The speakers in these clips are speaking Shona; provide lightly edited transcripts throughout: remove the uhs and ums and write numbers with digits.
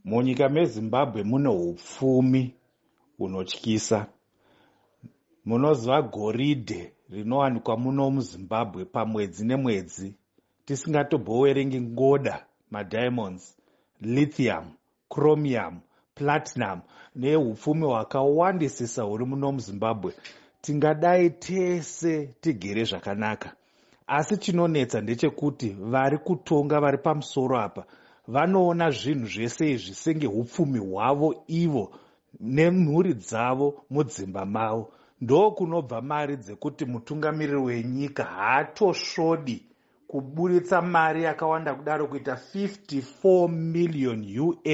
Munyika meZimbabwe mune hupfumi hunotyisa. Munoziva goridhe rinowanikwa muno muZimbabwe pamwedzi nemwedzi, tisingatombowerengi ngoda, madiamonds, lithium, chromium, platinum nehupfumi hwakawandisisa huri muno muZimbabwe. Tingadai tese tigere zvakanaka, asi chinonetsa ndechekuti vari kutonga vari pamusoro apa vanoona zvinhu zvese izvi senge hupfumi hwavo ivo nemhuri dzavo mudzimba mavo. Ndo kunobva mari dzekuti mutungamiriri wenyika haatosvodi kuburitsa mari yakawanda kudaro kuita $54 million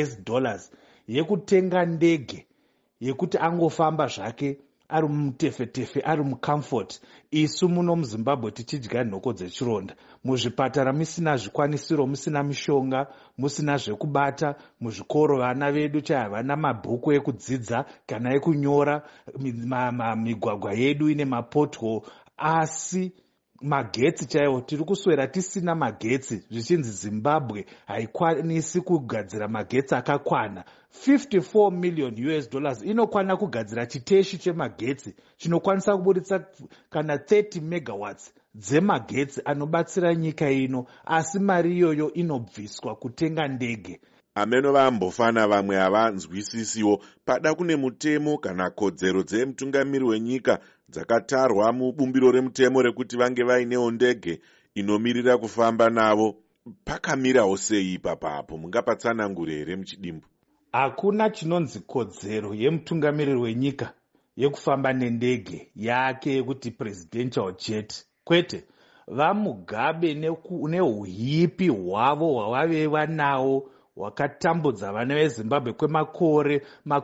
yekutenga ndege yekuti angofamba zvake ari mutefetefe, ari mucomfort. Isu muno muZimbabwe tichidya nhoko dzechironda, muzvipatara musina zvikwanisiro, musina mishonga, musina zvekubata. Muzvikoro vana vedu havana mabhuku ekudzidza kana ekunyora, migwagwa yedu ine mapothole, asi magetsi chaiwo tiri kuswera tisina magetsi, zvichinzi Zimbabwe haikwanisi kugadzira magetsi akakwana. $54 million inokwana kugadzira chiteshi chemagetsi chinokwanisa kuburitsa kana 30 megawatts dzemagetsi anobatsira nyika ino, asi mari iyoyo inobviswa kutenga ndege. Ameno vambofana vamwe havanzwisisiwo pada kune mutemo kana kodzero dzemutungamiri wenyika dzakatarwa mubumbiro remutemo rekuti vange vainewo ndege inomirira kufamba navo. Pakamirawo sei ipapapo? Mungapatsanangure here muchidimbu? Hakuna chinonzi kodzero yemutungamiriri wenyika yekufamba nendege yake yekuti presidential jet. Kwete, vaMugabe nehuipi hwavo hwavave vanawo hwakatambudza vana veZimbabwe kwemakore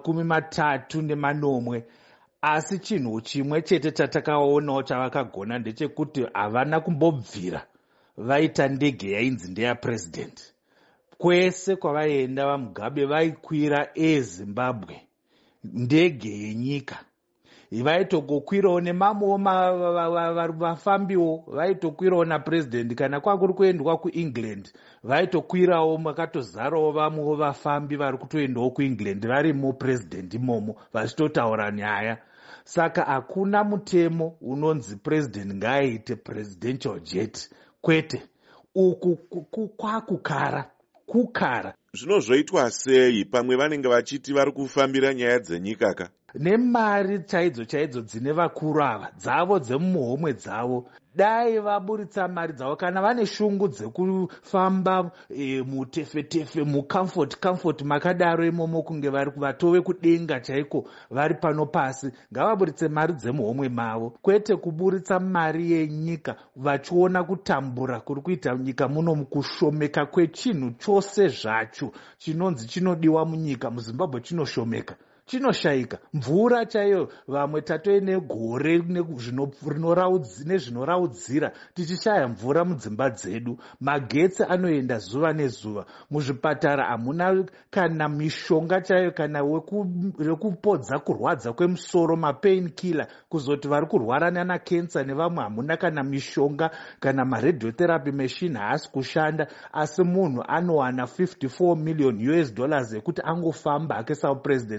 30 asi chinhu chimwe chete chatakaonawo chavakagona ndechekuti havana kumbobvira vaita ndege yainzi ndeyapresident. Kwese kwavaienda vaMugabe vaikwira eZimbabwe, ndege yenyika. Vaitogokwirawo nemamwewo vafambiwo, vaitokwirawo napresident. Kana kwakuri kuendwa kuEngland vaitokwirawo, makatozarawo vamwewo vafambi vari kutoendawo kuEngland varimo president imomo vachitotaura nyaya. Saka hakuna mutemo unonzi president ngaaite presidential jet. Kwete, uku kwakukara kukara. Zvinozvoitwa sei pamwe vanenge vachiti vari kufambira nyaya dzenyika ka? Nemari chaidzo dzine vakuru ava dzavo dzemuhomwe dzavo, dai vaburitsa mari dzavo kana vane shungu dzekufamba mutefetefe, mucomfort makadaro imomo, kunge vari vatove kudenga chaiko vari pano pasi, ngavaburitse mari dzemuhomwe mavo, kwete kuburitsa mari yenyika vachiona kutambura kuri kuita nyika muno, mukushomeka kwechinhu chose zvacho chinonzi chinodiwa munyika. muZimbabwe chinoshomeka, chinoshayika. Mvura chaiyo, vamwe tatoine gore nezvinoraudzira tichishaya mvura mudzimba dzedu. Magetsi anoenda zuva nezuva. Muzvipatara hamuna kana mishonga chaiyo kana wekupodza kurwadza kwemusoro, mapain killer, kuzoti vari kurwara nanakensa nevamwe hamuna kana mishonga, kana maradiotherapy machine haasi kushanda, asi munhu anowana $54 million yekuti angofamba hake saupresident.